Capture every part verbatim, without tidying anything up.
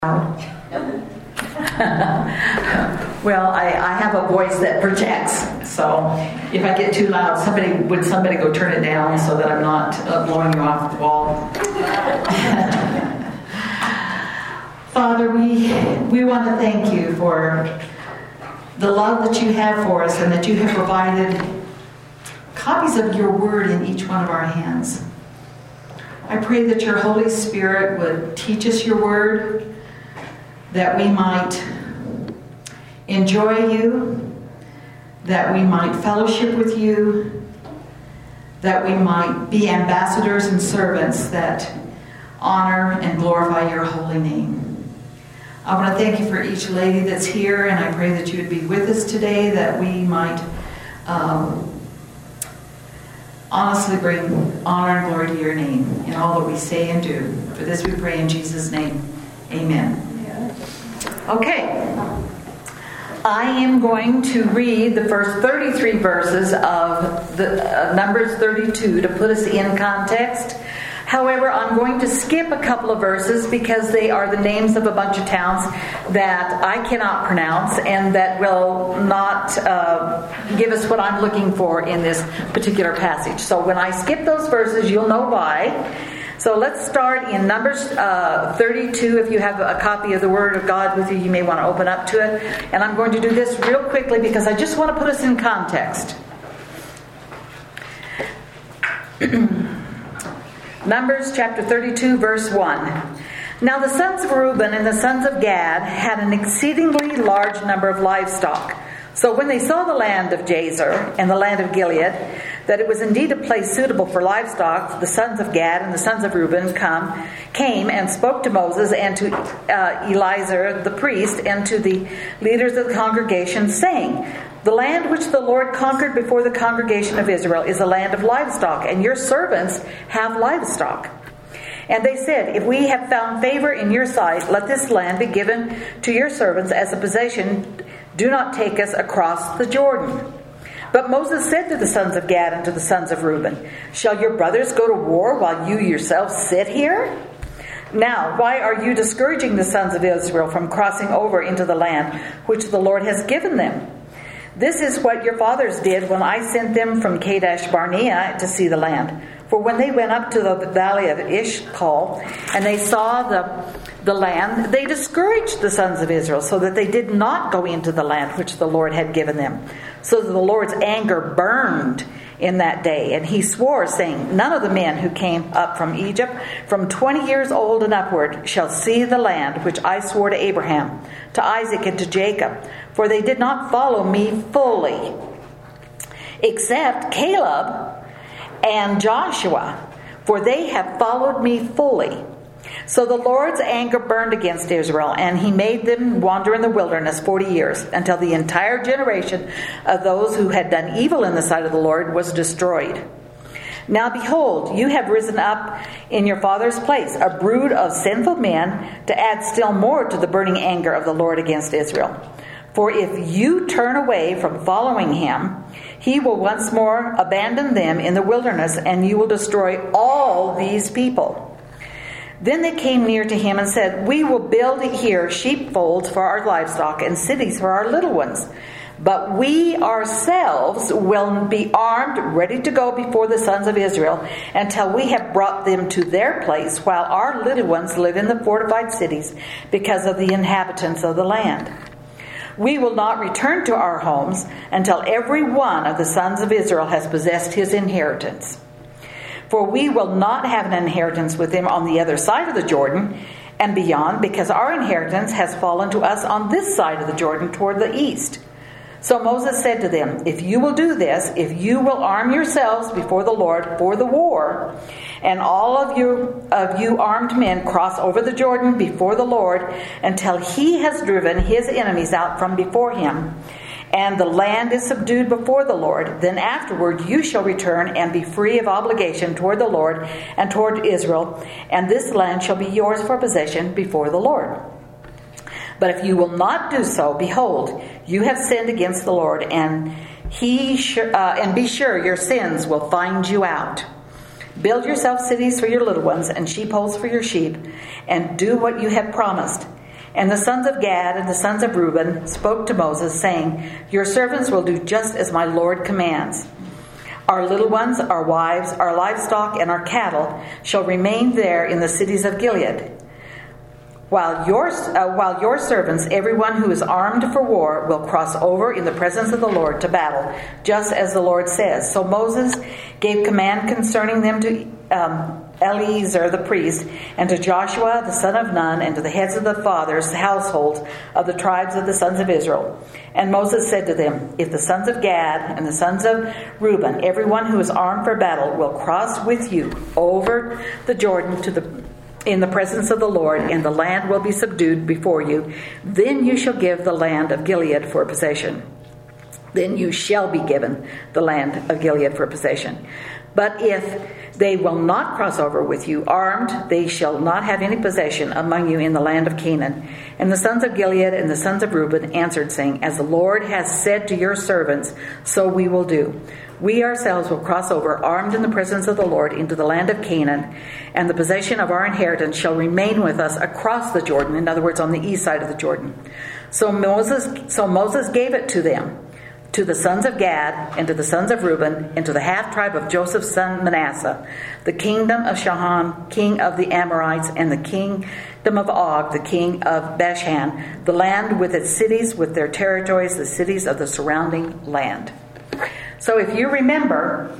Well, I, I have a voice that projects, so if I get too loud, somebody would somebody go turn it down so that I'm not uh, blowing you off the wall. Father, we we want to thank you for the love that you have for us and that you have provided copies of your word in each one of our hands. I pray that your Holy Spirit would teach us your word, that we might enjoy you, that we might fellowship with you, that we might be ambassadors and servants that honor and glorify your holy name. I want to thank you for each lady that's here, and I pray that you would be with us today, that we might um, honestly bring honor and glory to your name in all that we say and do. For this we pray in Jesus' name. Amen. Okay, I am going to read the first thirty-three verses of the uh, Numbers thirty-two to put us in context. However, I'm going to skip a couple of verses because they are the names of a bunch of towns that I cannot pronounce and that will not uh, give us what I'm looking for in this particular passage. So when I skip those verses, you'll know why. So let's start in Numbers uh, thirty-two. If you have a copy of the Word of God with you, you may want to open up to it. And I'm going to do this real quickly because I just want to put us in context. Numbers chapter thirty-two, verse one. Now the sons of Reuben and the sons of Gad had an exceedingly large number of livestock. So when they saw the land of Jazer and the land of Gilead, that it was indeed a place suitable for livestock, the sons of Gad and the sons of Reuben come, came and spoke to Moses and to uh, Eleazar the priest and to the leaders of the congregation, saying, the land which the Lord conquered before the congregation of Israel is a land of livestock, and your servants have livestock. And they said, if we have found favor in your sight, let this land be given to your servants as a possession. Do not take us across the Jordan. But Moses said to the sons of Gad and to the sons of Reuben, shall your brothers go to war while you yourselves sit here? Now, why are you discouraging the sons of Israel from crossing over into the land which the Lord has given them? This is what your fathers did when I sent them from Kadesh Barnea to see the land. For when they went up to the valley of Eshcol and they saw the, the land, they discouraged the sons of Israel so that they did not go into the land which the Lord had given them. So that the Lord's anger burned in that day. And he swore, saying, none of the men who came up from Egypt from twenty years old and upward shall see the land which I swore to Abraham, to Isaac, and to Jacob. For they did not follow me fully, except Caleb and Joshua, for they have followed me fully. So the Lord's anger burned against Israel, and he made them wander in the wilderness forty years, until the entire generation of those who had done evil in the sight of the Lord was destroyed. Now behold, you have risen up in your father's place, a brood of sinful men, to add still more to the burning anger of the Lord against Israel. For if you turn away from following him, he will once more abandon them in the wilderness, and you will destroy all these people. Then they came near to him and said, we will build here sheepfolds for our livestock and cities for our little ones. But we ourselves will be armed, ready to go before the sons of Israel, until we have brought them to their place, while our little ones live in the fortified cities because of the inhabitants of the land. We will not return to our homes until every one of the sons of Israel has possessed his inheritance. For we will not have an inheritance with them on the other side of the Jordan and beyond, because our inheritance has fallen to us on this side of the Jordan toward the east. So Moses said to them, if you will do this, if you will arm yourselves before the Lord for the war, and all of you, of you armed men cross over the Jordan before the Lord until he has driven his enemies out from before him, and the land is subdued before the Lord, then afterward you shall return and be free of obligation toward the Lord and toward Israel, and this land shall be yours for possession before the Lord. But if you will not do so, behold, you have sinned against the Lord, and he sh- uh, and be sure your sins will find you out. Build yourself cities for your little ones and sheepfolds for your sheep, and do what you have promised. And the sons of Gad and the sons of Reuben spoke to Moses, saying, Your servants will do just as my Lord commands. Our little ones, our wives, our livestock, and our cattle shall remain there in the cities of Gilead. While your, uh, while your servants, everyone who is armed for war, will cross over in the presence of the Lord to battle, just as the Lord says. So Moses gave command concerning them to um, Eleazar the priest, and to Joshua the son of Nun, and to the heads of the fathers' households of the tribes of the sons of Israel. And Moses said to them, If the sons of Gad and the sons of Reuben, everyone who is armed for battle, will cross with you over the Jordan to the in the presence of the Lord, and the land will be subdued before you, then you shall give the land of Gilead for possession. Then you shall be given the land of Gilead for possession. But if they will not cross over with you armed, they shall not have any possession among you in the land of Canaan. And the sons of Gilead and the sons of Reuben answered, saying, As the Lord has said to your servants, so we will do. We ourselves will cross over armed in the presence of the Lord into the land of Canaan, and the possession of our inheritance shall remain with us across the Jordan, in other words, on the east side of the Jordan. So Moses, so Moses gave it to them, to the sons of Gad, and to the sons of Reuben, and to the half-tribe of Joseph's son Manasseh, the kingdom of Sihon, king of the Amorites, and the kingdom of Og, the king of Bashan, the land with its cities, with their territories, the cities of the surrounding land. So if you remember,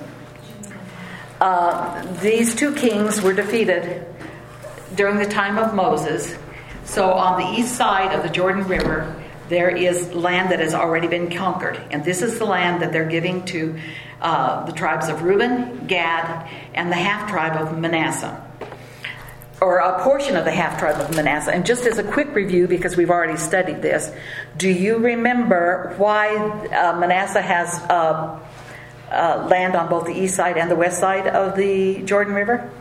uh, these two kings were defeated during the time of Moses. So on the east side of the Jordan River, there is land that has already been conquered. And this is the land that they're giving to uh, the tribes of Reuben, Gad, and the half-tribe of Manasseh. Or a portion of the half-tribe of Manasseh. And just as a quick review, because we've already studied this, do you remember why uh, Manasseh has uh, uh, land on both the east side and the west side of the Jordan River?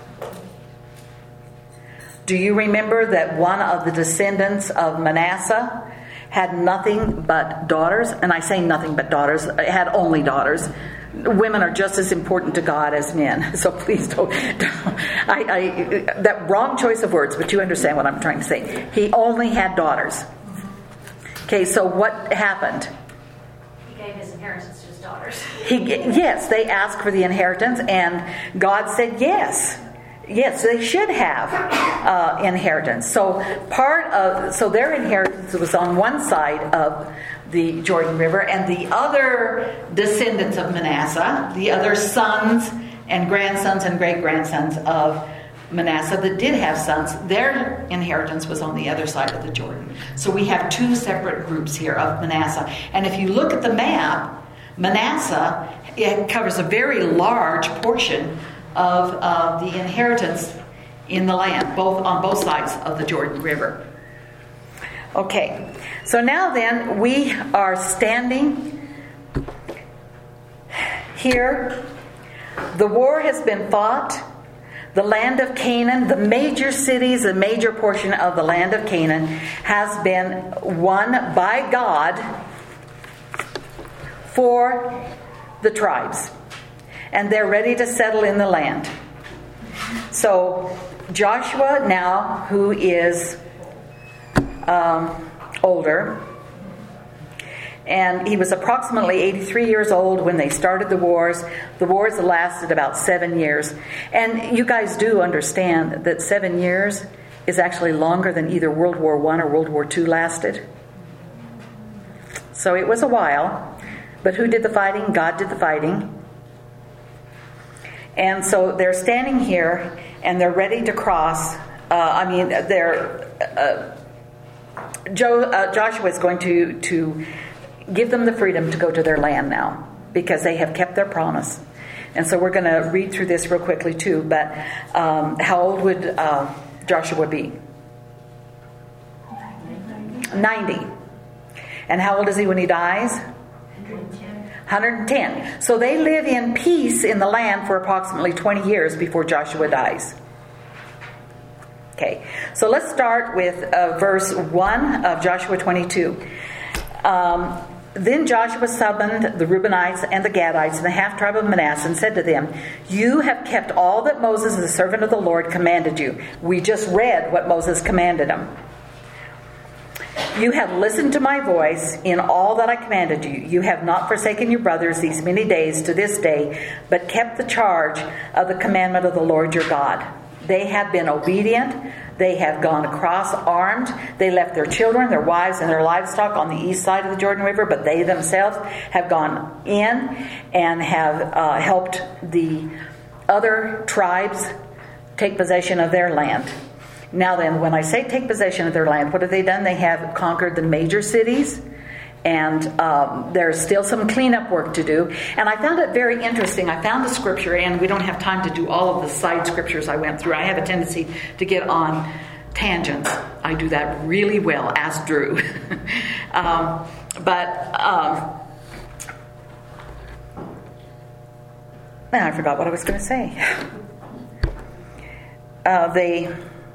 Do you remember that one of the descendants of Manasseh had nothing but daughters? And I say nothing but daughters, had only daughters. Women are just as important to God as men. So please don't, don't I, I, that wrong choice of words, but you understand what I'm trying to say. He only had daughters. Okay, so what happened? He gave his inheritance to his daughters. He, yes, they asked for the inheritance, and God said yes. Yes, they should have uh, inheritance. So part of so their inheritance was on one side of the Jordan River, and the other descendants of Manasseh, the other sons and grandsons and great-grandsons of Manasseh that did have sons, their inheritance was on the other side of the Jordan. So we have two separate groups here of Manasseh. And if you look at the map, Manasseh, it covers a very large portion of uh, the inheritance in the land, both on both sides of the Jordan River. Okay, so now then we are standing here. The war has been fought. The land of Canaan, the major cities, the major portion of the land of Canaan has been won by God for the tribes. And they're ready to settle in the land. So Joshua now, who is um, older, and he was approximately eighty-three years old when they started the wars. The wars lasted about seven years. And you guys do understand that seven years is actually longer than either World War One or World War Two lasted. So it was a while. But who did the fighting? God did the fighting. And so they're standing here, and they're ready to cross. Uh, I mean, they're uh, Jo- uh, Joshua is going to, to give them the freedom to go to their land now, because they have kept their promise. And so we're going to read through this real quickly too. But um, how old would uh, Joshua be? ninety. And how old is he when he dies? one hundred ten. So they live in peace in the land for approximately twenty years before Joshua dies. Okay, so let's start with uh, verse one of Joshua twenty-two. Um, then Joshua summoned the Reubenites and the Gadites and the half-tribe of Manasseh and said to them, "You have kept all that Moses, the servant of the Lord, commanded you." We just read what Moses commanded them. You have listened to my voice in all that I commanded you. You have not forsaken your brothers these many days to this day, but kept the charge of the commandment of the Lord your God. They have been obedient. They have gone across armed. They left their children, their wives, and their livestock on the east side of the Jordan River, but they themselves have gone in and have uh, helped the other tribes take possession of their land. Now then, when I say take possession of their land, what have they done? They have conquered the major cities, and um, there's still some cleanup work to do. And I found it very interesting. I found a scripture, and we don't have time to do all of the side scriptures I went through. I have a tendency to get on tangents. I do that really well, ask Drew. um, but um, now I forgot what I was going to say. Uh, they...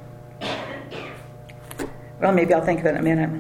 Well, maybe I'll think of it in a minute.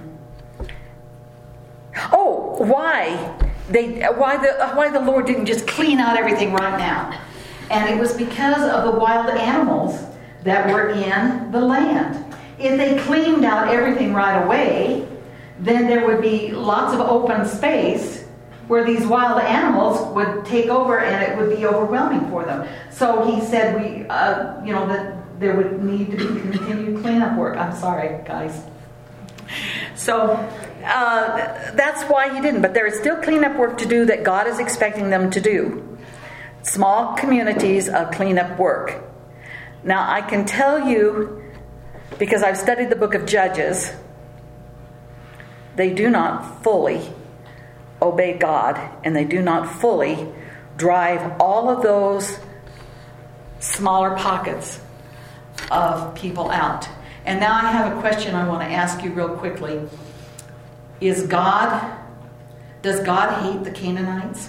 Oh, why they why the why the Lord didn't just clean out everything right now? And it was because of the wild animals that were in the land. If they cleaned out everything right away, then there would be lots of open space where these wild animals would take over, and it would be overwhelming for them. So he said, we, uh, you know, that there would need to be continued cleanup work. I'm sorry, guys. So uh, that's why he didn't. But there is still cleanup work to do that God is expecting them to do. Small communities of cleanup work. Now, I can tell you, because I've studied the book of Judges, they do not fully obey God, and they do not fully drive all of those smaller pockets of people out. And now I have a question I want to ask you real quickly. Is God, does God hate the Canaanites?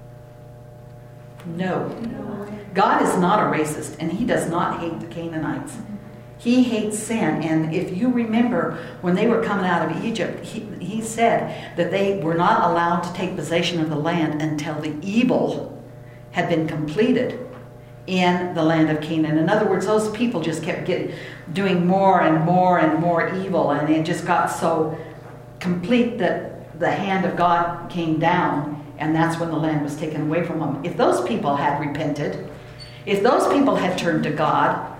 No. God is not a racist, and he does not hate the Canaanites. He hates sin. And if you remember, when they were coming out of Egypt, he, he said that they were not allowed to take possession of the land until the evil had been completed in the land of Canaan. In other words, those people just kept getting, doing more and more and more evil, and it just got so complete that the hand of God came down, and that's when the land was taken away from them. If those people had repented, if those people had turned to God,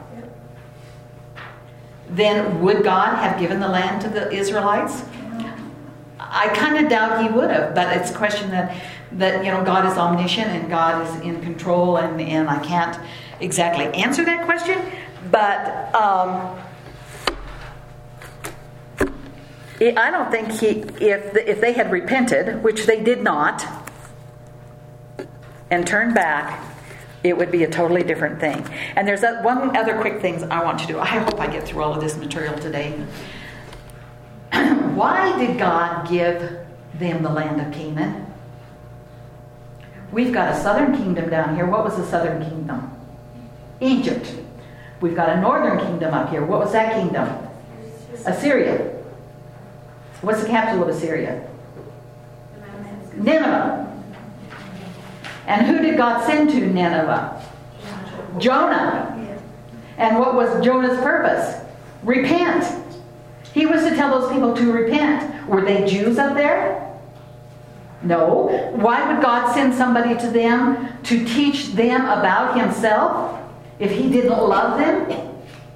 then would God have given the land to the Israelites? I kind of doubt he would have, but it's a question that, that you know, God is omniscient and God is in control, and, and I can't exactly answer that question, but um, it, I don't think he, if, the, if they had repented, which they did not, and turned back, it would be a totally different thing. And there's a, one other quick thing I want to do. I hope I get through all of this material today. Why did God give them the land of Canaan? We've got a southern kingdom down here. What was the southern kingdom? Egypt. We've got a northern kingdom up here. What was that kingdom? Assyria. What's the capital of Assyria? Nineveh. And who did God send to Nineveh? Jonah. And what was Jonah's purpose? Repent. He was to tell those people to repent. Were they Jews up there? No. Why would God send somebody to them to teach them about himself if he didn't love them?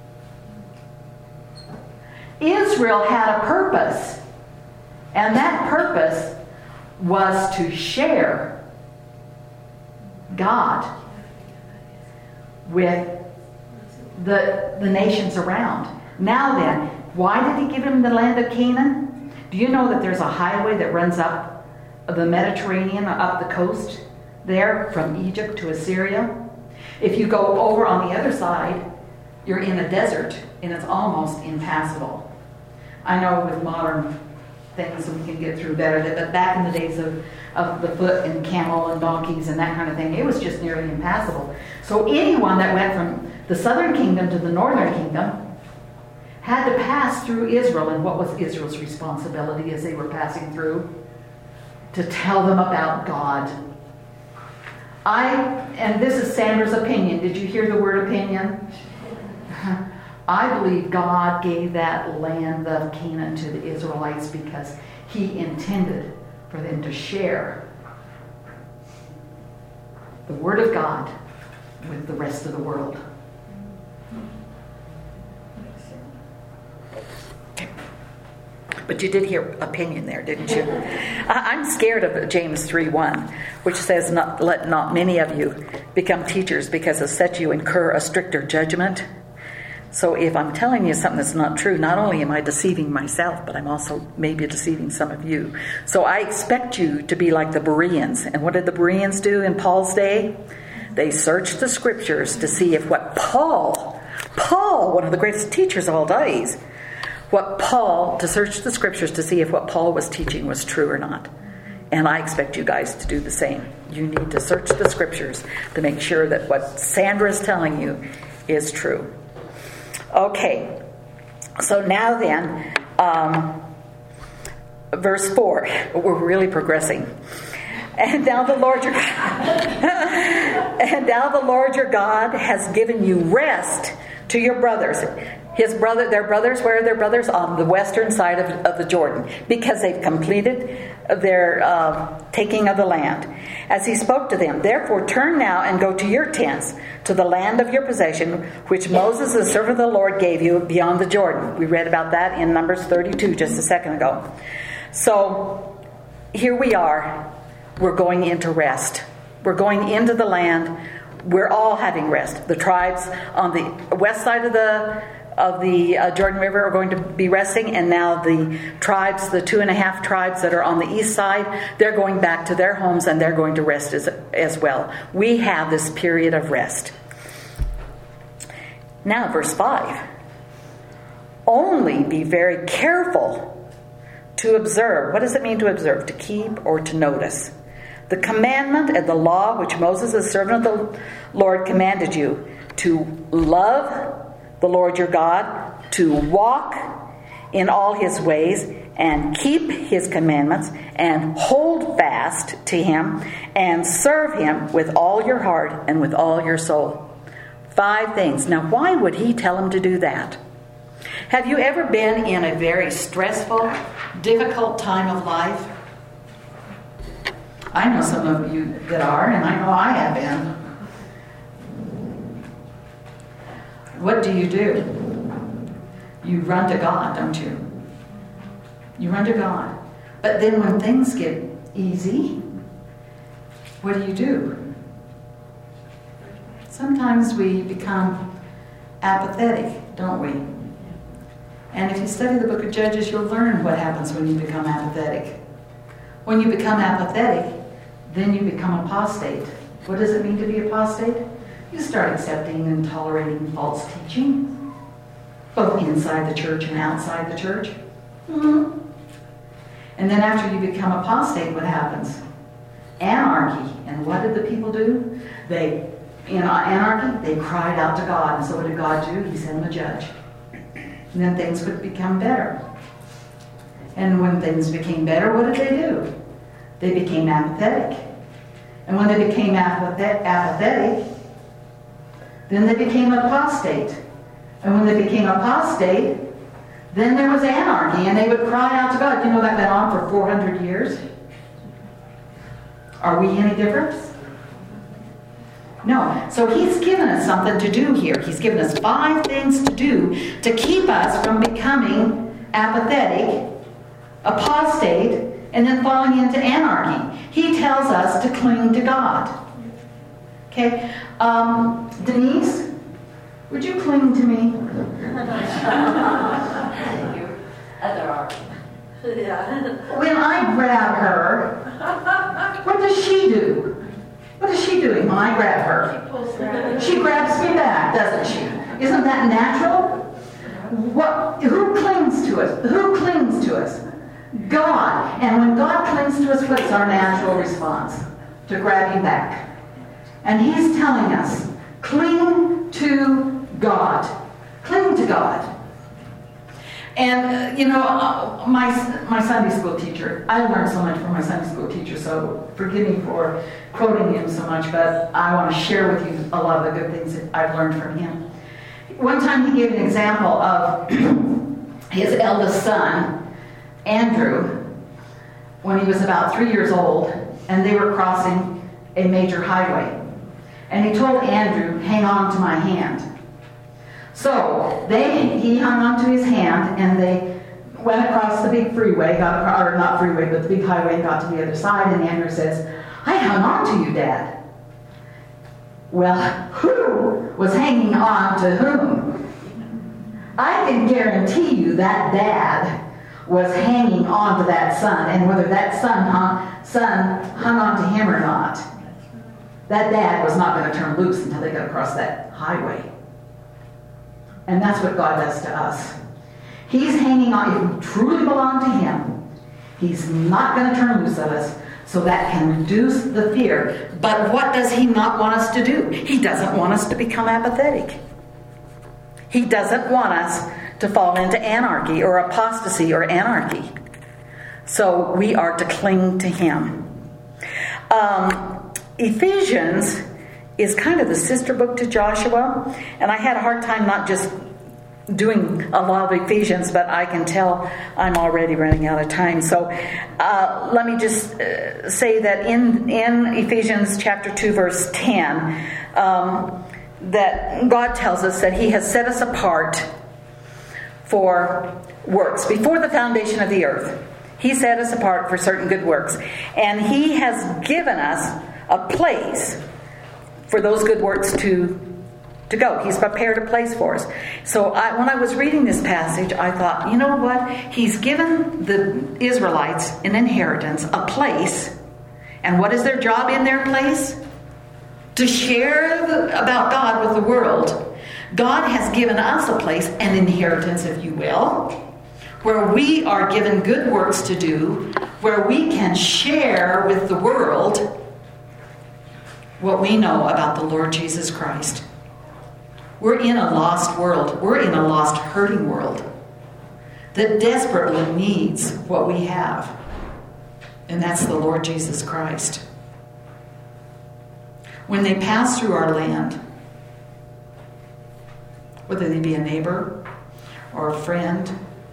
Israel had a purpose. And that purpose was to share God with the, the nations around. Now then, why did he give him the land of Canaan? Do you know that there's a highway that runs up the Mediterranean, up the coast there from Egypt to Assyria? If you go over on the other side, you're in a desert and it's almost impassable. I know with modern things we can get through better, but back in the days of, of the foot and camel and donkeys and that kind of thing, it was just nearly impassable. So anyone that went from the southern kingdom to the northern kingdom had to pass through Israel. And what was Israel's responsibility as they were passing through? To tell them about God. I, and this is Sandra's opinion. Did you hear the word opinion? I believe God gave that land of Canaan to the Israelites because he intended for them to share the Word of God with the rest of the world. But you did hear opinion there, didn't you? I'm scared of James three one, which says, not, let not many of you become teachers, because of such you incur a stricter judgment. So if I'm telling you something that's not true, not only am I deceiving myself, but I'm also maybe deceiving some of you. So I expect you to be like the Bereans. And what did the Bereans do in Paul's day? They searched the scriptures to see if what Paul, Paul, one of the greatest teachers of all days, what Paul, to search the scriptures to see if what Paul was teaching was true or not. And I expect you guys to do the same. You need to search the scriptures to make sure that what Sandra is telling you is true. Okay, so now then, um, verse four, we're really progressing. And now the Lord your and now the Lord your God has given you rest to your brothers. His brother, their brothers, where are their brothers? On the western side of, of the Jordan, because they've completed their uh, taking of the land. As he spoke to them, therefore turn now and go to your tents, to the land of your possession, which Moses, the servant of the Lord, gave you beyond the Jordan. We read about that in Numbers thirty-two just a second ago. So here we are. We're going into rest. We're going into the land. We're all having rest. The tribes on the west side of the of the uh, Jordan River are going to be resting, and now the tribes, the two and a half tribes that are on the east side, they're going back to their homes and they're going to rest as, as well. We have this period of rest. Now, verse five. Only be very careful to observe. What does it mean to observe? To keep or to notice. The commandment and the law which Moses, the servant of the Lord, commanded you, to love the Lord your God, to walk in all his ways and keep his commandments and hold fast to him and serve him with all your heart and with all your soul. Five things. Now, why would he tell him to do that? Have you ever been in a very stressful, difficult time of life? I know some of you that are, and I know I have been. What do you do? You run to God, don't you? You run to God. But then when things get easy, what do you do? Sometimes we become apathetic, don't we? And if you study the book of Judges, you'll learn what happens when you become apathetic. When you become apathetic, then you become apostate. What does it mean to be apostate? You start accepting and tolerating false teaching, both inside the church and outside the church. Mm-hmm. And then after you become apostate, what happens? Anarchy. And what did the people do? They, in anarchy, they cried out to God. And so what did God do? He sent them a judge. And then things would become better. And when things became better, what did they do? They became apathetic. And when they became apathetic, then they became apostate. And when they became apostate, then there was anarchy, and they would cry out to God. You know that went on for four hundred years? Are we any different? No. So he's given us something to do here. He's given us five things to do to keep us from becoming apathetic, apostate, and then falling into anarchy. He tells us to cling to God. Okay? Um, Denise, would you cling to me? Other arm. Yeah. When I grab her, what does she do? What is she doing when I grab her? She grabs me back, doesn't she? Isn't that natural? What? Who clings to us? Who clings to us? God. And when God clings to us, what's our natural response? To grab him back. And he's telling us, cling to God. Cling to God. And, uh, you know, uh, my my Sunday school teacher, I learned so much from my Sunday school teacher, so forgive me for quoting him so much, but I want to share with you a lot of the good things that I've learned from him. One time he gave an example of his eldest son, Andrew, when he was about three years old, and they were crossing a major highway. And he told Andrew, hang on to my hand. So they, he hung on to his hand, and they went across the big freeway, got across, or not freeway, but the big highway, and got to the other side, and Andrew says, I hung on to you, Dad. Well, who was hanging on to whom? I can guarantee you that dad was hanging on to that son, and whether that son hung, son hung on to him or not, that dad was not going to turn loose until they got across that highway. And that's what God does to us. He's hanging on. If we truly belong to him, he's not going to turn loose of us, so that can reduce the fear. But what does he not want us to do? He doesn't want us to become apathetic. He doesn't want us to fall into anarchy or apostasy or anarchy. So we are to cling to him. Um, Ephesians is kind of the sister book to Joshua. And I had a hard time not just doing a lot of Ephesians, but I can tell I'm already running out of time. So uh, let me just uh, say that in, in Ephesians chapter two, verse ten, um, that God tells us that he has set us apart for works. Before the foundation of the earth, he set us apart for certain good works. And he has given us a place for those good works to to go. He's prepared a place for us. So I, when I was reading this passage, I thought, you know what? He's given the Israelites an inheritance, a place. And what is their job in their place? To share the, about God with the world. God has given us a place, an inheritance, if you will, where we are given good works to do, where we can share with the world what we know about the Lord Jesus Christ. We're in a lost world. We're in a lost, hurting world that desperately needs what we have. And that's the Lord Jesus Christ. When they pass through our land, whether they be a neighbor or a friend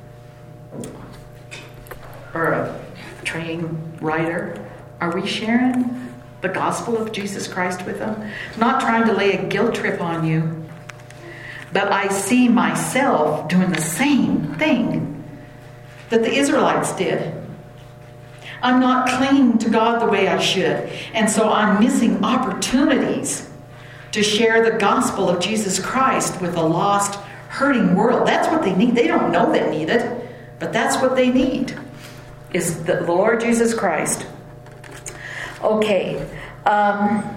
or a train rider, are we sharing the gospel of Jesus Christ with them? Not trying to lay a guilt trip on you, but I see myself doing the same thing that the Israelites did. I'm not clinging to God the way I should. And so I'm missing opportunities to share the gospel of Jesus Christ with a lost, hurting world. That's what they need. They don't know they need it, but that's what they need, is the Lord Jesus Christ. Okay. Um,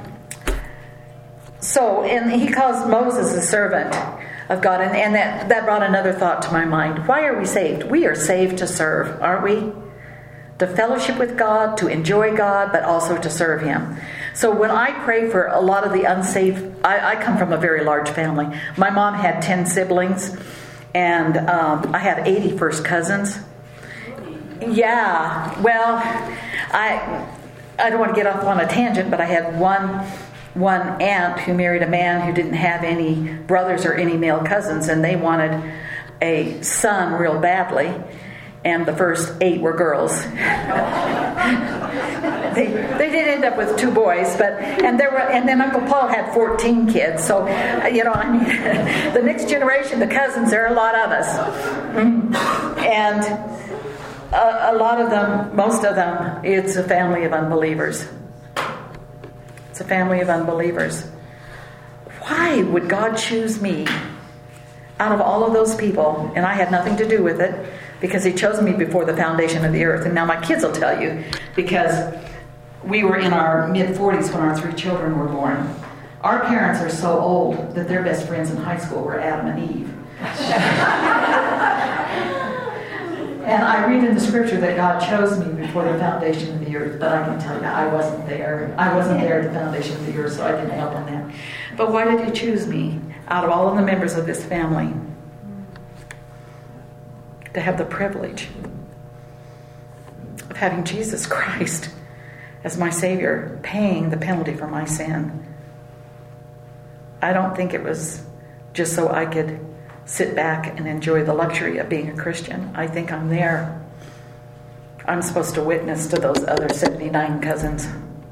so, and he calls Moses a servant of God. And, and that, that brought another thought to my mind. Why are we saved? We are saved to serve, aren't we? To fellowship with God, to enjoy God, but also to serve him. So when I pray for a lot of the unsaved, I, I come from a very large family. My mom had ten siblings, and um, I had eighty first cousins. Yeah, well, I I don't want to get off on a tangent, but I had one one aunt who married a man who didn't have any brothers or any male cousins, and they wanted a son real badly. And the first eight were girls. they they did end up with two boys, but and there were and then Uncle Paul had fourteen kids. So you know, I mean, the next generation, the cousins, there are a lot of us, and a, a lot of them, most of them, it's a family of unbelievers. It's a family of unbelievers. Why would God choose me out of all of those people? And I had nothing to do with it, because he chose me before the foundation of the earth. And now my kids will tell you, because we were in our mid-forties when our three children were born. Our parents are so old that their best friends in high school were Adam and Eve. And I read in the scripture that God chose me before the foundation of the earth, but I can tell you, I wasn't there. I wasn't there at the foundation of the earth, so I didn't help on that. But why did he choose me out of all of the members of this family to have the privilege of having Jesus Christ as my Savior, paying the penalty for my sin? I don't think it was just so I could sit back and enjoy the luxury of being a Christian. I think I'm there. I'm supposed to witness to those other seventy-nine cousins.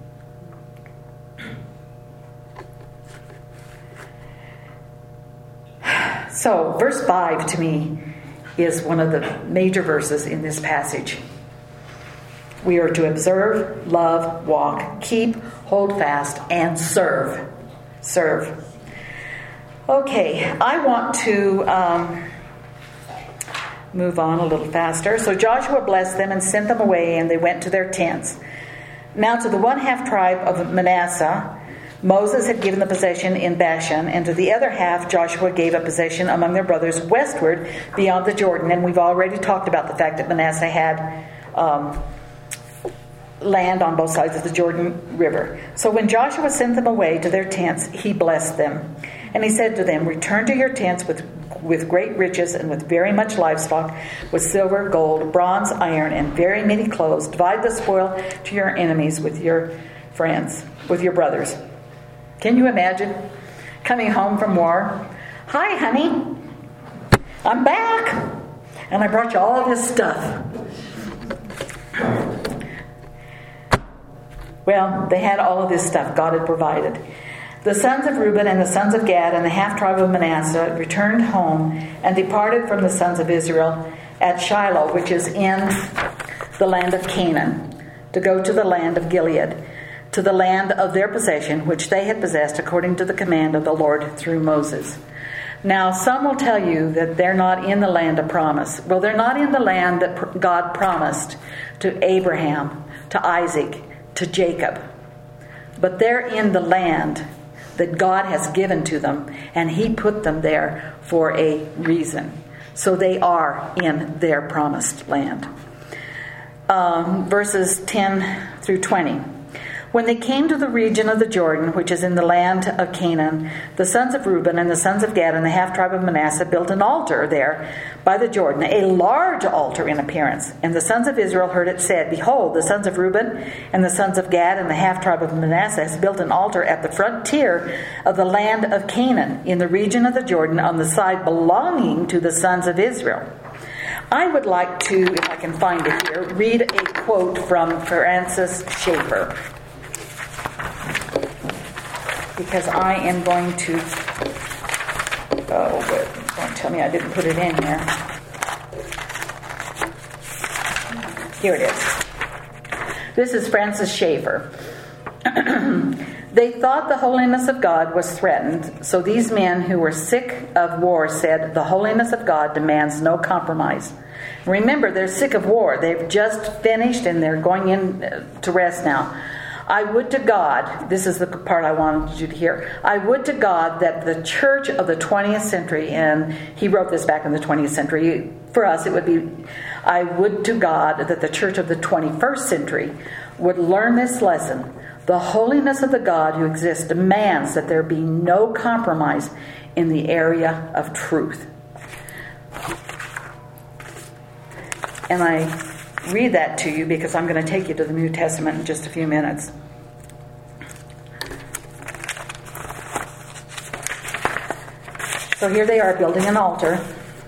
So, verse five to me is one of the major verses in this passage. We are to observe, love, walk, keep, hold fast, and serve. Serve. Okay, I want to um, move on a little faster. So Joshua blessed them and sent them away, and they went to their tents. Now to the one half tribe of Manasseh, Moses had given the possession in Bashan, and to the other half Joshua gave a possession among their brothers westward beyond the Jordan. And we've already talked about the fact that Manasseh had um, land on both sides of the Jordan River. So when Joshua sent them away to their tents, he blessed them. And he said to them, return to your tents with with great riches and with very much livestock, with silver, gold, bronze, iron, and very many clothes. Divide the spoil to your enemies with your friends, with your brothers. Can you imagine coming home from war? Hi, honey. I'm back. And I brought you all of this stuff. Well, they had all of this stuff God had provided. The sons of Reuben and the sons of Gad and the half-tribe of Manasseh returned home and departed from the sons of Israel at Shiloh, which is in the land of Canaan, to go to the land of Gilead, to the land of their possession, which they had possessed according to the command of the Lord through Moses. Now, some will tell you that they're not in the land of promise. Well, they're not in the land that God promised to Abraham, to Isaac, to Jacob. But they're in the land that God has given to them, and He put them there for a reason. So they are in their promised land. Um, verses ten through twenty. When they came to the region of the Jordan, which is in the land of Canaan, the sons of Reuben and the sons of Gad and the half-tribe of Manasseh built an altar there by the Jordan, a large altar in appearance. And the sons of Israel heard it said, behold, the sons of Reuben and the sons of Gad and the half-tribe of Manasseh has built an altar at the frontier of the land of Canaan, in the region of the Jordan, on the side belonging to the sons of Israel. I would like to, if I can find it here, read a quote from Francis Schaeffer, because I am going to, oh, but don't tell me I didn't put it in here. Here it is. This is Francis Schaeffer. They thought the holiness of God was threatened, so these men who were sick of war said, the holiness of God demands no compromise. Remember, they're sick of war. They've just finished and they're going in to rest now. I would to God, this is the part I wanted you to hear, I would to God that the church of the twentieth century, and he wrote this back in the twentieth century, for us it would be, I would to God that the church of the twenty-first century would learn this lesson. The holiness of the God who exists demands that there be no compromise in the area of truth. And I read that to you because I'm going to take you to the New Testament in just a few minutes. So here they are building an altar.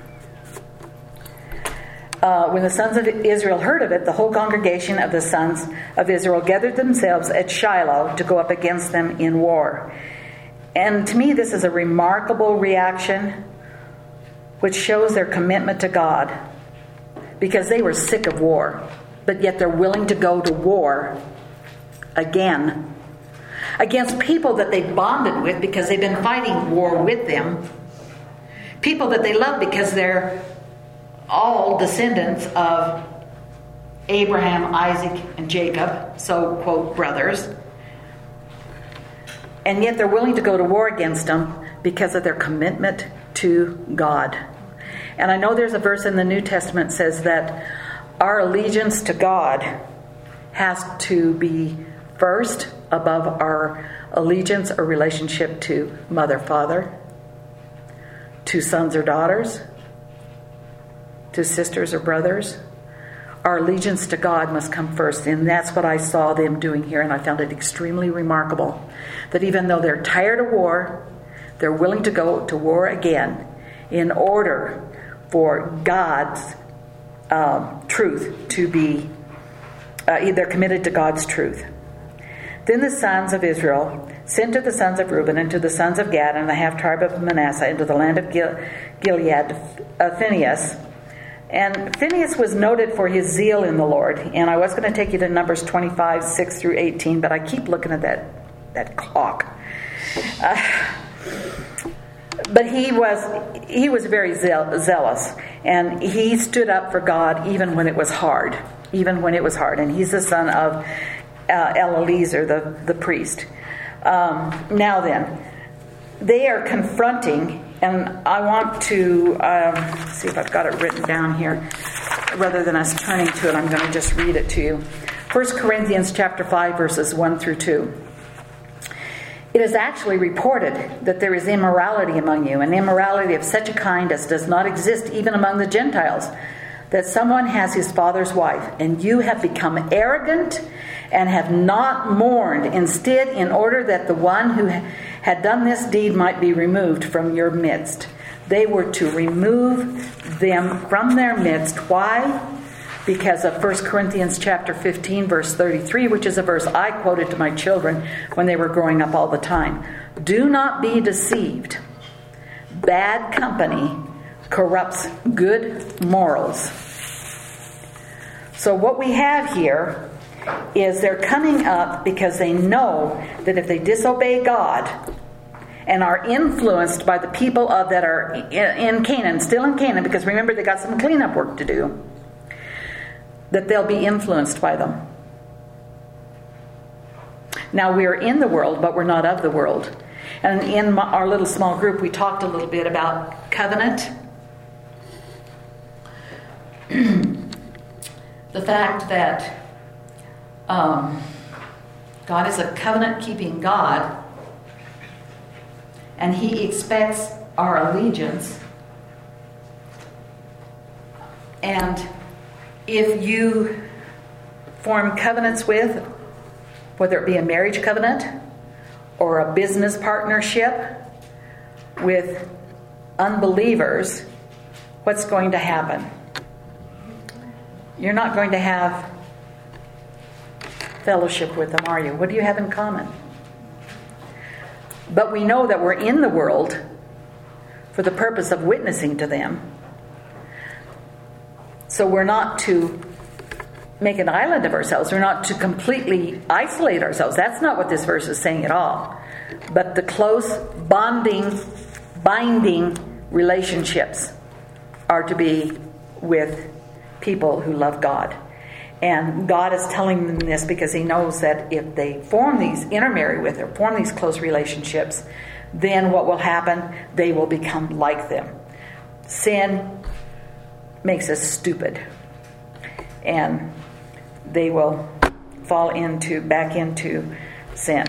Uh, when the sons of Israel heard of it, the whole congregation of the sons of Israel gathered themselves at Shiloh to go up against them in war. And to me, this is a remarkable reaction which shows their commitment to God, because they were sick of war, but yet they're willing to go to war again against people that they bonded with because they've been fighting war with them, people that they love because they're all descendants of Abraham, Isaac, and Jacob, so, quote, brothers. And yet they're willing to go to war against them because of their commitment to God. And I know there's a verse in the New Testament that says that our allegiance to God has to be first above our allegiance or relationship to mother, father, to sons or daughters, to sisters or brothers. Our allegiance to God must come first, and that's what I saw them doing here, and I found it extremely remarkable that even though they're tired of war, They're willing to go to war again in order for God's um, truth to be, uh, they're committed to God's truth. Then the sons of Israel sent to the sons of Reuben and to the sons of Gad and the half-tribe of Manasseh into the land of Gil- Gilead, uh, Phinehas. And Phinehas was noted for his zeal in the Lord. And I was going to take you to Numbers twenty-five, six through eighteen, but I keep looking at that, that clock. Uh, but he was he was very zeal- zealous. And he stood up for God even when it was hard. Even when it was hard. And he's the son of uh, Eleazar, the, the priest. Um, now then, they are confronting, and I want to um, see if I've got it written down here. Rather than us turning to it, I'm going to just read it to you. First Corinthians chapter five, verses one through two. It is actually reported that there is immorality among you, an immorality of such a kind as does not exist even among the Gentiles, that someone has his father's wife, and you have become arrogant and have not mourned, instead, in order that the one who had done this deed might be removed from your midst. They were to remove them from their midst. Why? Because of First Corinthians chapter fifteen, verse thirty-three, which is a verse I quoted to my children when they were growing up all the time. Do not be deceived. Bad company corrupts good morals. So what we have here is they're coming up because they know that if they disobey God and are influenced by the people of that are in Canaan, still in Canaan, because remember they got some cleanup work to do, that they'll be influenced by them. Now we're in the world, but we're not of the world. And in our little small group, we talked a little bit about covenant. The fact that um, God is a covenant-keeping God, and He expects our allegiance. And if you form covenants with, whether it be a marriage covenant or a business partnership with unbelievers, what's going to happen? You're not going to have fellowship with them, are you? What do you have in common? But we know that we're in the world for the purpose of witnessing to them. So we're not to make an island of ourselves. We're not to completely isolate ourselves. That's not what this verse is saying at all. But the close bonding, binding relationships are to be with people who love God. And God is telling them this because He knows that if they form these, intermarry with or form these close relationships, then what will happen? They will become like them. Sin makes us stupid. And they will fall into, back into sin.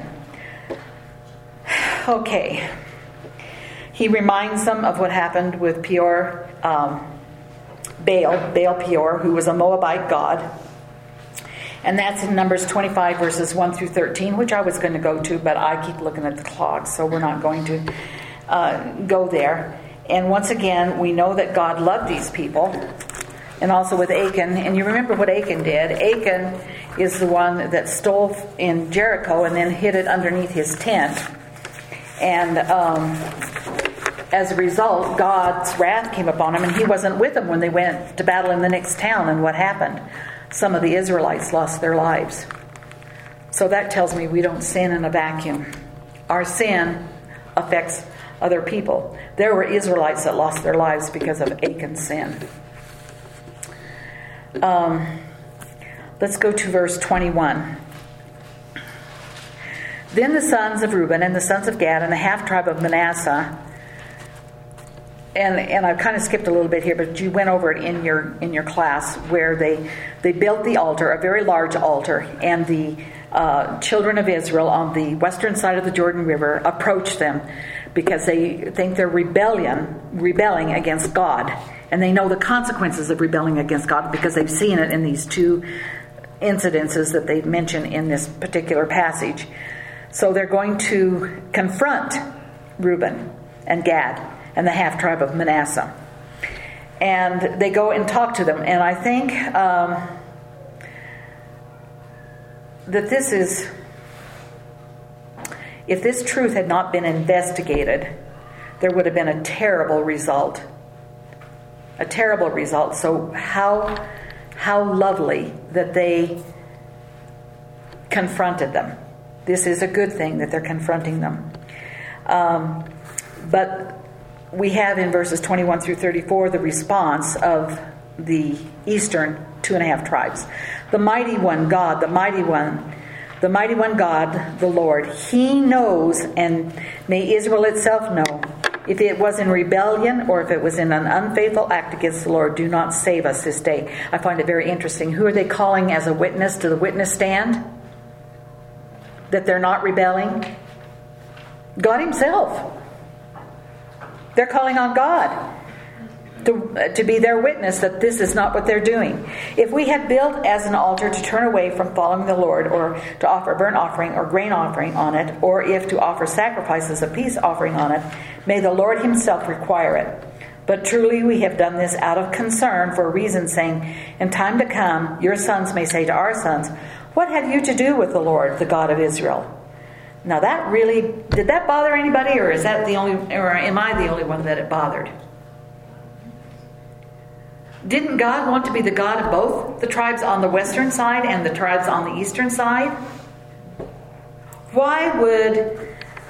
Okay. He reminds them of what happened with Peor, um, Baal, Baal Peor, who was a Moabite god. And that's in Numbers twenty-five, verses one through thirteen, which I was going to go to, but I keep looking at the clock, so we're not going to uh, go there. And once again, we know that God loved these people. And also with Achan. And you remember what Achan did. Achan is the one that stole in Jericho and then hid it underneath his tent. And um, as a result, God's wrath came upon him, and He wasn't with them when they went to battle in the next town. And what happened? Some of the Israelites lost their lives. So that tells me we don't sin in a vacuum. Our sin affects other people. There were Israelites that lost their lives because of Achan's sin. Um, let's go to verse twenty-one. Then the sons of Reuben and the sons of Gad and the half-tribe of Manasseh, and and I've kind of skipped a little bit here, but you went over it in your in your class, where they they built the altar, a very large altar, and the uh, children of Israel on the western side of the Jordan River approach them because they think they're rebellion rebelling against God. And they know the consequences of rebelling against God because they've seen it in these two incidences that they mention in this particular passage. So they're going to confront Reuben. and Gad and the half tribe of Manasseh. And they go and talk to them. And I think um, that this is, if this truth had not been investigated, there would have been a terrible result. A terrible result. So how how lovely that they confronted them. This is a good thing that they're confronting them. Um, but we have in verses twenty-one through thirty-four the response of the eastern two and a half tribes. The mighty one, God, the mighty one, the mighty one God, the Lord, He knows, and may Israel itself know, if it was in rebellion or if it was in an unfaithful act against the Lord, do not save us this day. I find it very interesting. Who are they calling as a witness to the witness stand? That they're not rebelling? God Himself. They're calling on God to, uh, to be their witness that this is not what they're doing. If we had built as an altar to turn away from following the Lord, or to offer burnt offering or grain offering on it, or if to offer sacrifices of peace offering on it, may the Lord Himself require it. But truly we have done this out of concern for a reason, saying, in time to come your sons may say to our sons, what have you to do with the Lord, the God of Israel? Now that really, did that bother anybody, or is that the only, or am I the only one that it bothered? Didn't God want to be the God of both the tribes on the western side and the tribes on the eastern side? Why would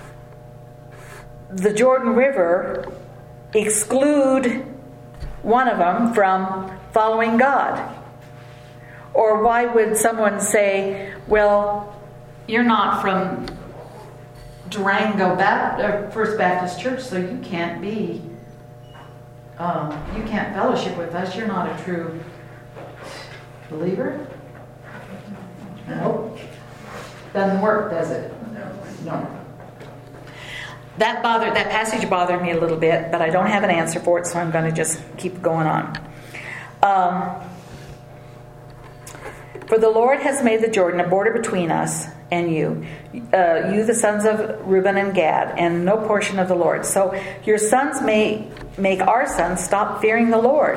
the Jordan River exclude one of them from following God? Or why would someone say, well, you're not from Durango Baptist, First Baptist Church, so you can't be Um, you can't fellowship with us. You're not a true believer. Nope. Doesn't work, does it? No. That bothered. That passage bothered me a little bit, but I don't have an answer for it, so I'm going to just keep going on. Um, For the Lord has made the Jordan a border between us and you, uh, you the sons of Reuben and Gad, and no portion of the Lord. So your sons may make our sons stop fearing the Lord.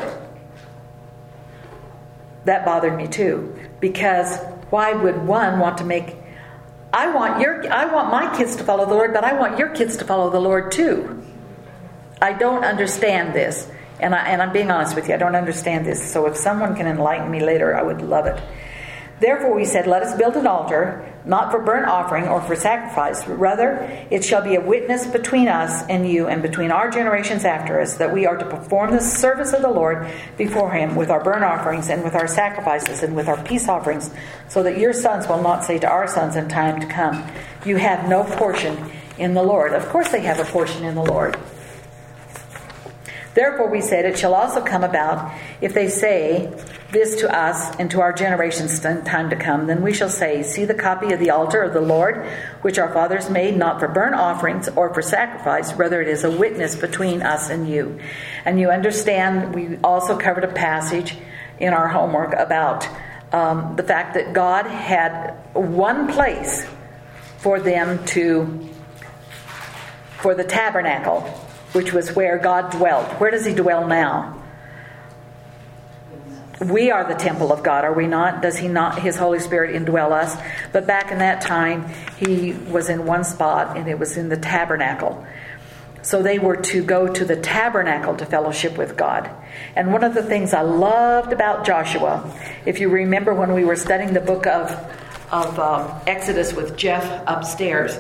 That bothered me too, because why would one want to make? I want your, I want my kids to follow the Lord, but I want your kids to follow the Lord too. I don't understand this, and I and I'm being honest with you. I don't understand this. So if someone can enlighten me later, I would love it. Therefore we said, let us build an altar, not for burnt offering or for sacrifice. Rather, it shall be a witness between us and you, and between our generations after us, that we are to perform the service of the Lord before Him with our burnt offerings and with our sacrifices and with our peace offerings, so that your sons will not say to our sons in time to come, you have no portion in the Lord. Of course they have a portion in the Lord. Therefore we said, it shall also come about, if they say this to us and to our generations in time to come, then we shall say, see the copy of the altar of the Lord, which our fathers made, not for burnt offerings or for sacrifice, rather it is a witness between us and you. And you understand, we also covered a passage in our homework about um, the fact that God had one place for them to, for the tabernacle, which was where God dwelt. Where does He dwell now? We are the temple of God, are we not? Does He not, His Holy Spirit indwell us? But back in that time, He was in one spot, and it was in the tabernacle. So they were to go to the tabernacle to fellowship with God. And one of the things I loved about Joshua, if you remember when we were studying the book of, of um, Exodus with Jeff upstairs,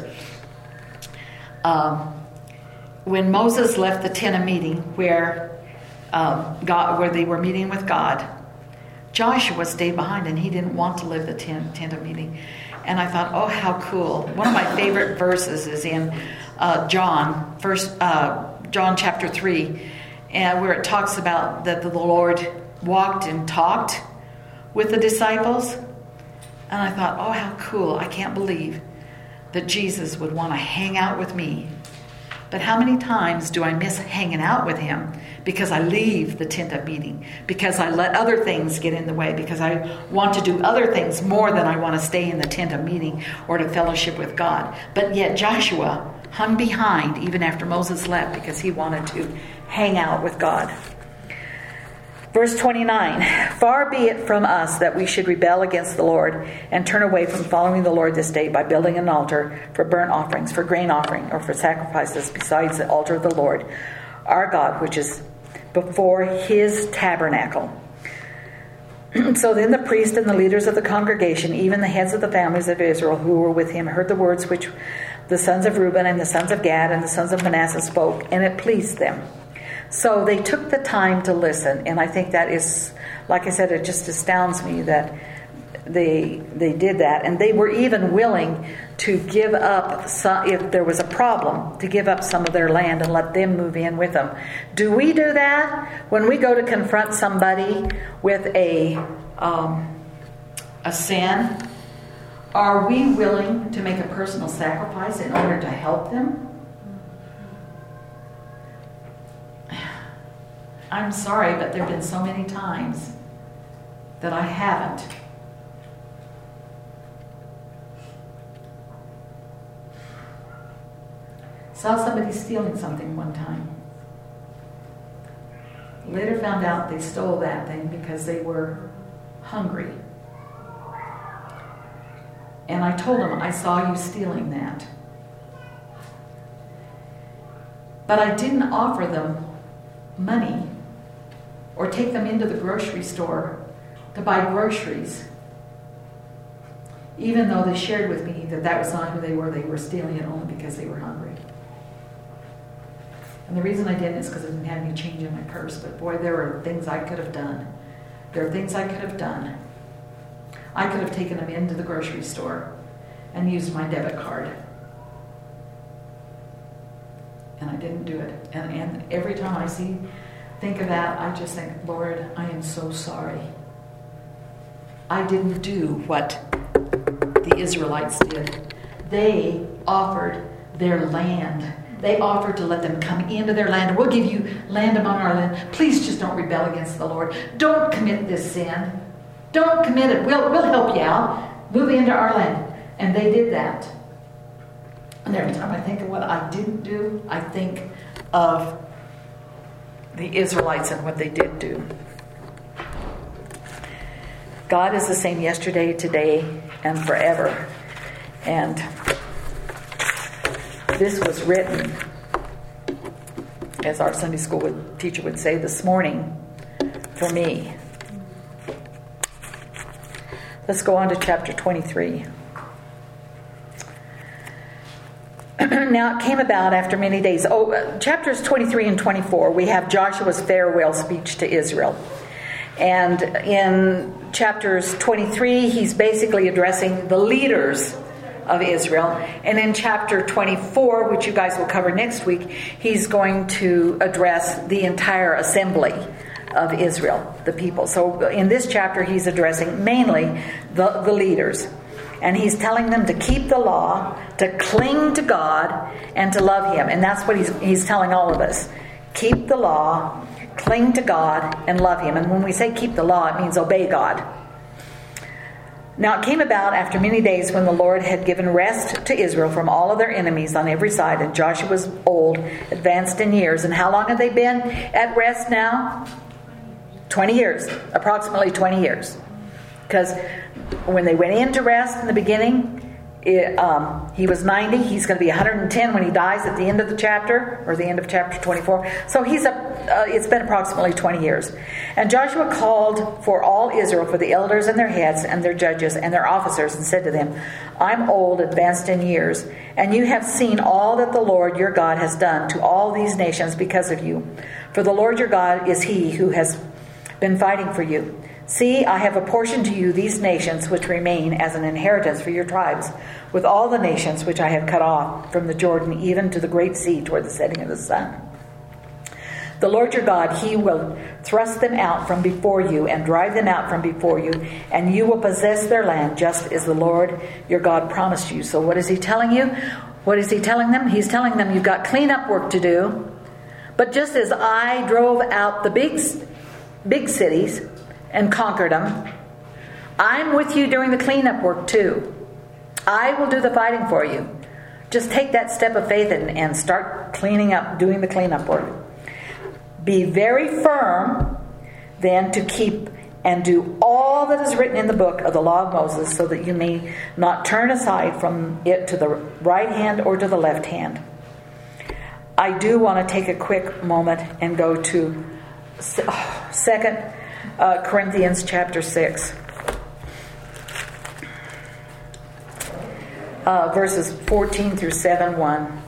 um, when Moses left the tent of meeting where um, God, where they were meeting with God, Joshua stayed behind, and he didn't want to leave the tent, tent of meeting. And I thought, oh, how cool! One of my favorite verses is in uh, John, first uh, John chapter three, and where it talks about that the Lord walked and talked with the disciples. And I thought, oh, how cool! I can't believe that Jesus would want to hang out with me. But how many times do I miss hanging out with Him because I leave the tent of meeting, because I let other things get in the way, because I want to do other things more than I want to stay in the tent of meeting or to fellowship with God. But yet Joshua hung behind even after Moses left because he wanted to hang out with God. Verse twenty-nine, far be it from us that we should rebel against the Lord and turn away from following the Lord this day by building an altar for burnt offerings, for grain offering, or for sacrifices besides the altar of the Lord, our God, which is before his tabernacle. So then the priest and the leaders of the congregation, even the heads of the families of Israel who were with him, heard the words which the sons of Reuben and the sons of Gad and the sons of Manasseh spoke, and it pleased them. So they took the time to listen, and I think that is, like I said, it just astounds me that they they did that. And they were even willing to give up, some, if there was a problem, to give up some of their land and let them move in with them. Do we do that when we go to confront somebody with a um, a sin? Are we willing to make a personal sacrifice in order to help them? I'm sorry, but there have been so many times that I haven't. Saw somebody stealing something one time. Later found out they stole that thing because they were hungry. And I told them, I saw you stealing that. But I didn't offer them money or take them into the grocery store to buy groceries, even though they shared with me that that was not who they were. They were stealing it only because they were hungry. And the reason I didn't is because I didn't have any change in my purse. But boy, there were things I could have done. There are things I could have done. I could have taken them into the grocery store and used my debit card. And I didn't do it. And, and every time I see, think of that, I just think, Lord, I am so sorry. I didn't do what the Israelites did. They offered their land. They offered to let them come into their land. We'll give you land among our land. Please just don't rebel against the Lord. Don't commit this sin. Don't commit it. We'll, we'll help you out. Move into our land. And they did that. And every time I think of what I didn't do, I think of the Israelites and what they did do. God is the same yesterday, today, and forever. And this was written, as our Sunday school would, teacher would say this morning, for me. Let's go on to chapter twenty-three. Now it came about after many days. Oh, uh, chapters twenty-three and twenty-four, we have Joshua's farewell speech to Israel. And in chapters twenty-three, he's basically addressing the leaders of Israel. And in chapter twenty-four, which you guys will cover next week, he's going to address the entire assembly of Israel, the people. So in this chapter, he's addressing mainly the, the leaders. And he's telling them to keep the law, to cling to God, and to love him. And that's what he's, he's telling all of us. Keep the law, cling to God, and love him. And when we say keep the law, it means obey God. Now it came about after many days when the Lord had given rest to Israel from all of their enemies on every side. And Joshua was old, advanced in years. And how long have they been at rest now? twenty years. Approximately twenty years. Because when they went into rest in the beginning, it, um, he was ninety. He's going to be one hundred ten when he dies at the end of the chapter, or the end of chapter twenty-four. So he's a, uh, it's been approximately twenty years. And Joshua called for all Israel, for the elders and their heads and their judges and their officers, and said to them, I'm old, advanced in years, and you have seen all that the Lord your God has done to all these nations because of you. For the Lord your God is he who has been fighting for you. See, I have apportioned to you these nations which remain as an inheritance for your tribes, with all the nations which I have cut off from the Jordan even to the great sea toward the setting of the sun. The Lord your God, he will thrust them out from before you and drive them out from before you, and you will possess their land just as the Lord your God promised you. So what is he telling you? What is he telling them? He's telling them you've got cleanup work to do. But just as I drove out the big, big cities and conquered them, I'm with you during the cleanup work too. I will do the fighting for you. just take that step of faith and, and start cleaning up, doing the cleanup work. Be very firm then to keep and do all that is written in the book of the law of Moses, so that you may not turn aside from it to the right hand or to the left hand. I do want to take a quick moment and go to Second uh, Corinthians chapter six. Uh, verses fourteen through seven one.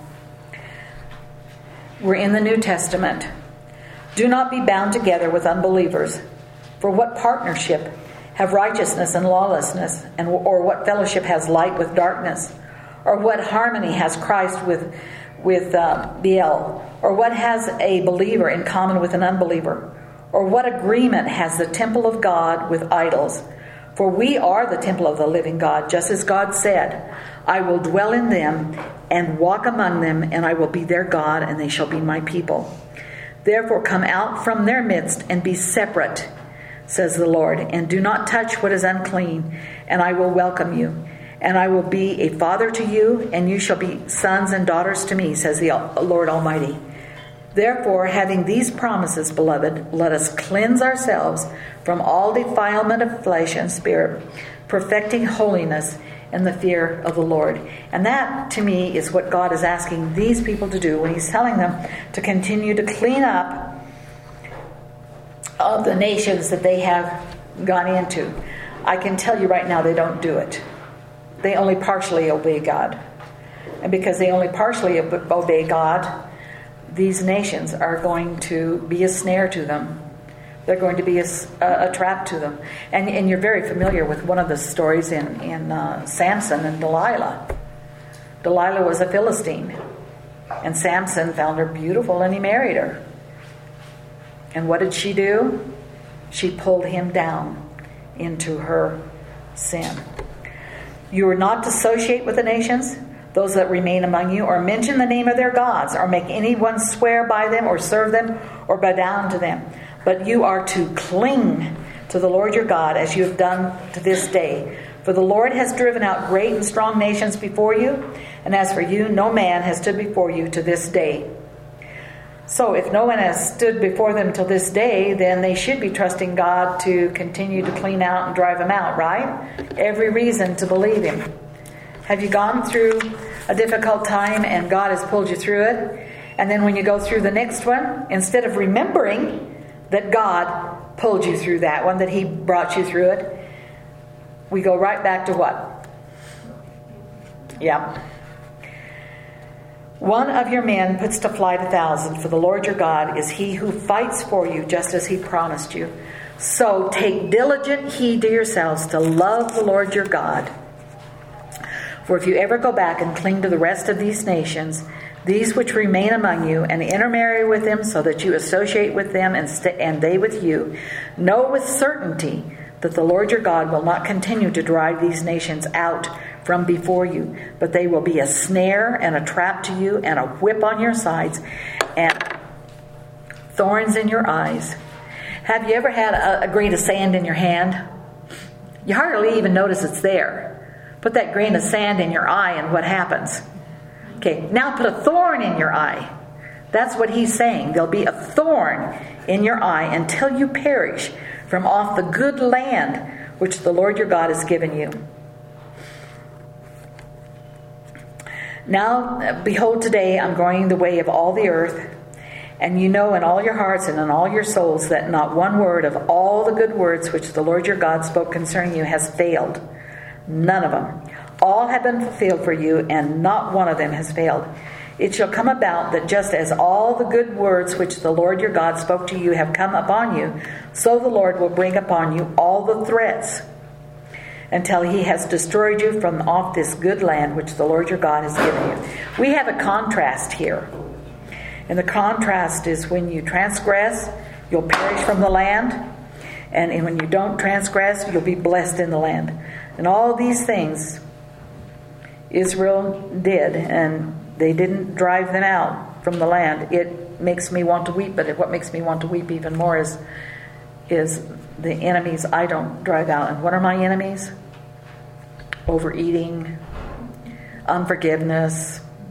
We're in the New Testament. Do not be bound together with unbelievers. For what partnership have righteousness and lawlessness? And or what fellowship has light with darkness? Or what harmony has Christ with, with uh, Belial? Or what has a believer in common with an unbeliever? Or what agreement has the temple of God with idols? For we are the temple of the living God, just as God said, I will dwell in them and walk among them, and I will be their God, and they shall be my people. Therefore come out from their midst and be separate, says the Lord, and do not touch what is unclean, and I will welcome you. And I will be a father to you, and you shall be sons and daughters to me, says the Lord Almighty. Therefore, having these promises, beloved, let us cleanse ourselves from all defilement of flesh and spirit, perfecting holiness in the fear of the Lord. And that, to me, is what God is asking these people to do when He's telling them to continue to clean up of the nations that they have gone into. I can tell you right now, they don't do it. They only partially obey God. And because they only partially obey God, these nations are going to be a snare to them. They're going to be a, a, a trap to them. And, and you're very familiar with one of the stories in, in uh, Samson and Delilah. Delilah was a Philistine. And Samson found her beautiful and he married her. And what did she do? She pulled him down into her sin. You are not to associate with the nations, those that remain among you, or mention the name of their gods, or make anyone swear by them, or serve them, or bow down to them. But you are to cling to the Lord your God, as you have done to this day. For the Lord has driven out great and strong nations before you, and as for you, no man has stood before you to this day. So if no one has stood before them till this day, then they should be trusting God to continue to clean out and drive them out, right? Every reason to believe Him. Have you gone through a difficult time and God has pulled you through it? And then when you go through the next one, instead of remembering that God pulled you through that one, that He brought you through it, we go right back to what? Yeah. One of your men puts to flight a thousand, for the Lord your God is He who fights for you, just as He promised you. So take diligent heed to yourselves to love the Lord your God. For if you ever go back and cling to the rest of these nations, these which remain among you, and intermarry with them, so that you associate with them and, st- and they with you, know with certainty that the Lord your God will not continue to drive these nations out from before you, but they will be a snare and a trap to you, and a whip on your sides, and thorns in your eyes. Have you ever had a, a grain of sand in your hand? You hardly even notice it's there. Put that grain of sand in your eye, and what happens? Okay, now put a thorn in your eye. That's what He's saying. There'll be a thorn in your eye until you perish from off the good land which the Lord your God has given you. Now, behold, today I'm going the way of all the earth, and you know in all your hearts and in all your souls that not one word of all the good words which the Lord your God spoke concerning you has failed. None of them. All have been fulfilled for you, and not one of them has failed. It shall come about that just as all the good words which the Lord your God spoke to you have come upon you, so the Lord will bring upon you all the threats, until He has destroyed you from off this good land which the Lord your God has given you. We have a contrast here. And the contrast is when you transgress, you'll perish from the land. And when you don't transgress, you'll be blessed in the land. And all these things Israel did, and they didn't drive them out from the land. It makes me want to weep, but what makes me want to weep even more is is the enemies I don't drive out. And what are my enemies? Overeating, unforgiveness,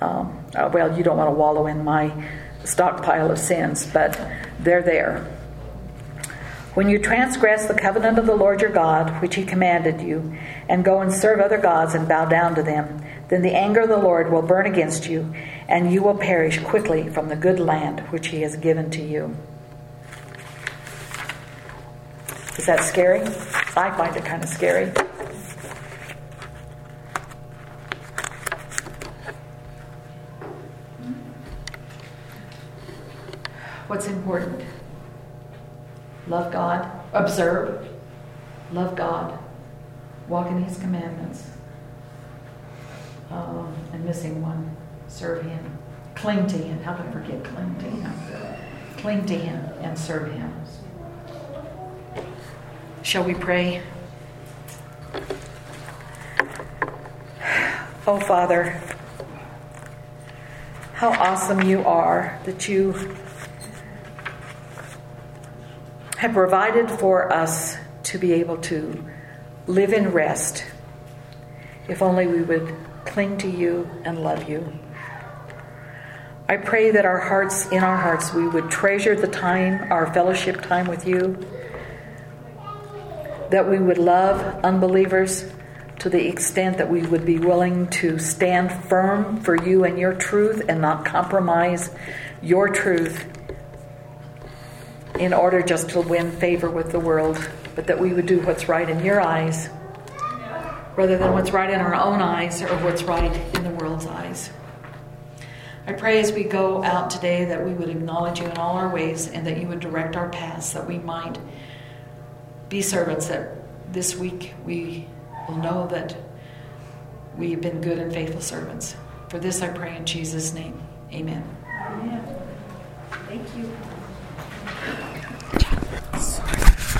um, uh, well, you don't want to wallow in my stockpile of sins, but they're there. When you transgress the covenant of the Lord your God, which he commanded you, and go and serve other gods and bow down to them, then the anger of the Lord will burn against you, and you will perish quickly from the good land which he has given to you. Is that scary? I find it kind of scary. What's important? Love God, observe, love God, walk in his commandments, um, and missing one, serve him, cling to him. How can I forget? Cling to him. Cling to him and serve him. Shall we pray? Oh, Father, how awesome you are that you have provided for us to be able to live in rest, if only we would cling to you and love you. I pray that our hearts, in our hearts, we would treasure the time, our fellowship time with you, that we would love unbelievers to the extent that we would be willing to stand firm for you and your truth and not compromise your truth in order just to win favor with the world, but that we would do what's right in your eyes rather than what's right in our own eyes or what's right in the world's eyes. I pray as we go out today that we would acknowledge you in all our ways and that you would direct our paths, that we might be servants, that this week we will know that we have been good and faithful servants. For this I pray in Jesus' name. Amen. Amen. Thank you.